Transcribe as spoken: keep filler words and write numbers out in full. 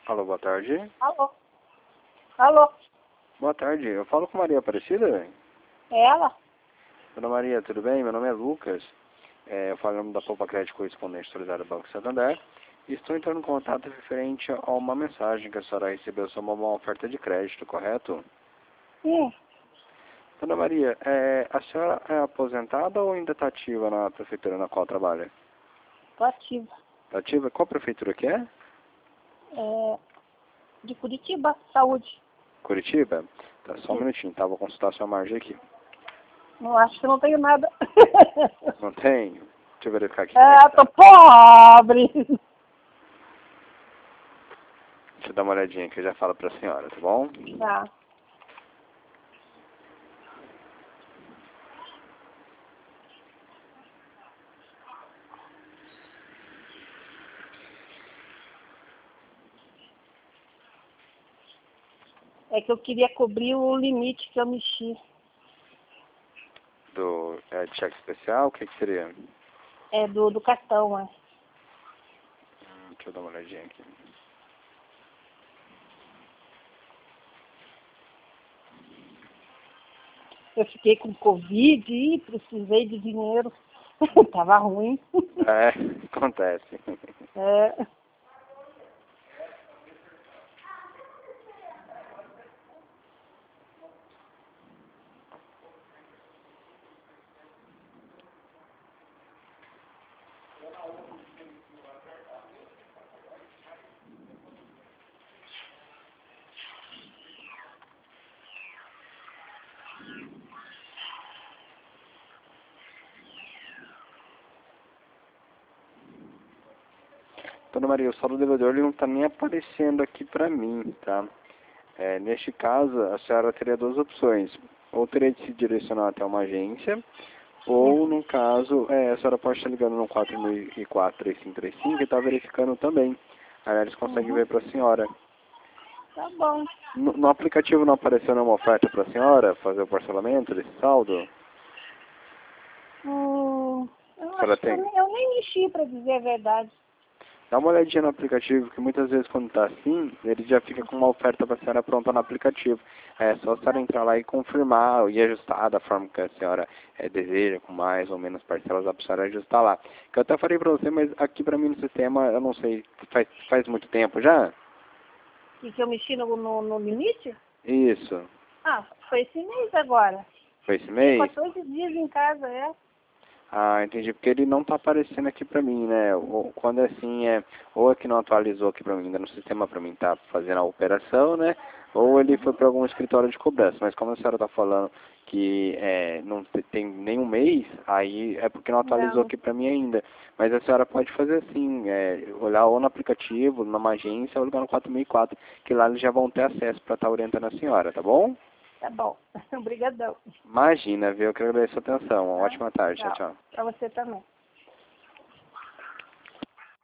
Alô, boa tarde. Alô? Alô? Boa tarde. Eu falo com Maria Aparecida? É ela? Dona Maria, tudo bem? Meu nome é Lucas. É, eu falo em nome da Poupa Crédito Correspondente Autorizada do Banco Santander. E estou entrando em contato referente a uma mensagem que a senhora recebeu sobre uma oferta de crédito, correto? Sim, Dona Maria, é, a senhora é aposentada ou ainda está ativa na prefeitura na qual trabalha? tô ativa. Está ativa? Qual prefeitura que é? É, de Curitiba, saúde. Curitiba? Tá, só um Sim. minutinho, tá? Vou consultar a sua margem aqui. Não acho que não tenho nada. Não tenho? Deixa eu verificar aqui. É, tô pobre. Deixa eu dar uma olhadinha que eu já falo para a senhora, tá bom? Tá. É que eu queria cobrir o limite que eu mexi. Do é, de cheque especial, o que, que seria? É do, do cartão, é. Hum, deixa eu dar uma olhadinha aqui. Eu fiquei com Covid e precisei de dinheiro. Tava ruim. É, acontece. É. Dona Maria, o saldo devedor ele não está nem aparecendo aqui para mim, tá? É, neste caso, a senhora teria duas opções. Ou teria de se direcionar até uma agência, ou, no caso, é, a senhora pode estar ligando no quatro mil e quatro, três cinco três cinco e está verificando também. Aí eles conseguem Uhum. ver para a senhora. Tá bom. No, no aplicativo não apareceu nenhuma oferta para a senhora fazer o parcelamento desse saldo? Hum, eu A senhora acho que eu tem? nem, eu nem mexi, pra dizer a verdade. Dá uma olhadinha no aplicativo, que muitas vezes quando está assim, ele já fica com uma oferta para a senhora pronta no aplicativo. É só a senhora entrar lá e confirmar e ajustar da forma que a senhora é, deseja, com mais ou menos parcelas, dá para a senhora ajustar lá. Que eu até falei para você, mas aqui para mim no sistema, eu não sei, faz, faz muito tempo já? E que eu mexi no, no, no limite? Isso. Ah, foi esse mês agora. Foi esse Tem mês? quatorze dias em casa, é. Ah, entendi, porque ele não está aparecendo aqui para mim, né? Ou, quando é assim, é, ou é que não atualizou aqui para mim, ainda no sistema para mim tá fazendo a operação, né? Ou ele foi para algum escritório de cobrança. Mas como a senhora está falando que é, não te- tem nenhum mês, aí é porque não atualizou Não. aqui para mim ainda. Mas a senhora pode fazer assim, é, olhar ou no aplicativo, numa agência, ou ligar no quatro mil e quatro, que lá eles já vão ter acesso para estar orientando a senhora, tá bom? Tá bom. Obrigadão. Imagina, viu? Eu quero agradecer a atenção. Uma Tá? ótima tarde. Tchau, Tchau. tchau. Pra você também.